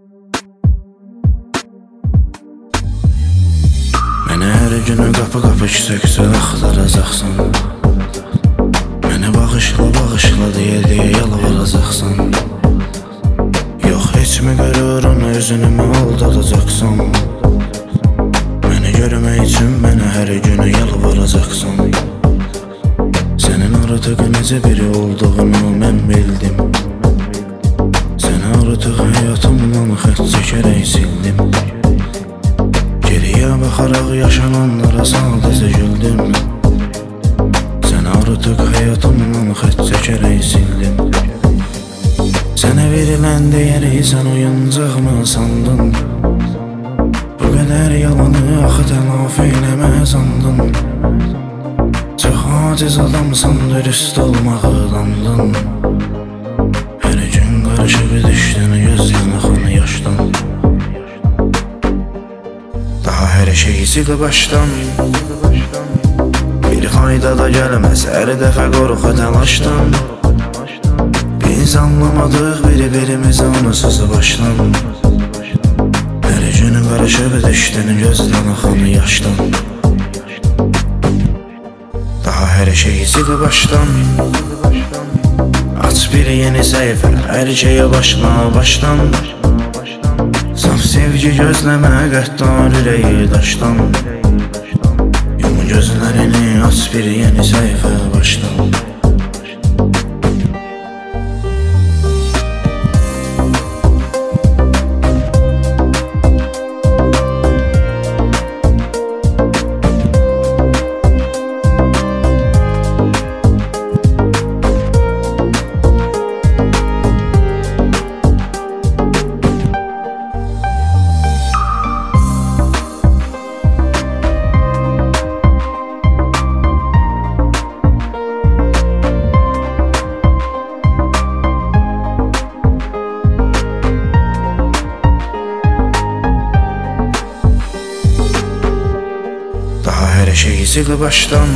Məni hər günü qapı-qapı küsə-küsə axtaracaqsan. Məni bağışla deyə yalvaracaqsan. Yox, heç mi qürurunu özünü mü aldadacaqsan? Məni görmək üçün mənə hər günü yalvaracaqsan. Sənin artıq necə biri olduğunu mən bildim. Səni artıq həyatımdan xətt çəkərək sildim. Geriyə baxaraq yaşananlara sadəcə güldüm. Səni artıq həyatımdan xətt çəkərək sildim. Sənə verilən dəyəri sən oyuncaqmı sandın? Bu qədər yalanı axı tələfi eləməyə sandın. Çox aciz adamsan, dürüst olmağı dandın. Hər gün qarışıb düşdün göz yanağını yaşdan. Daha hər şey sil başdan. Bir fayda da gəlməz hər dəfə qorxu təlaşdan. Biz anlamadıq bir-birimizi onsuz başdan. Hər gün qarışıb düşdün göz yanağını yaşdan. Daha hər şey sil başdan. Aç bir yeni səhifə, hər şeyə başdan. Saf sevgi gözləmə, qəddar ürəyi daşdan. Yum gözlərini, aç bir yeni səhifə başdan. Hər şey sil başdan.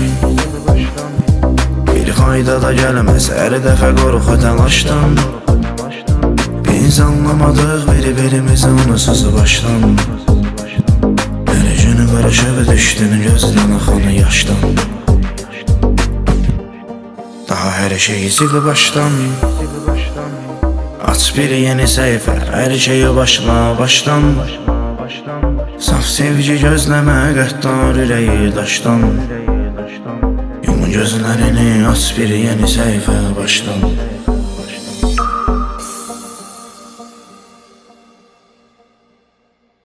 Bir fayda da gəlməz hər dəfə qorxu təlaşdan. Biz anlamadıq bir-birimizi onsuz başdan. Hər gün qarışıb düşdün göz yanağını yaşdan. Daha hər şey sil başdan. Aç bir yeni səhifə, hər şeyə başdan. Saf sevgi gözləmə, qəddar ürəyi daşdan. Yum gözlərini, aç bir yeni səhifə başdan.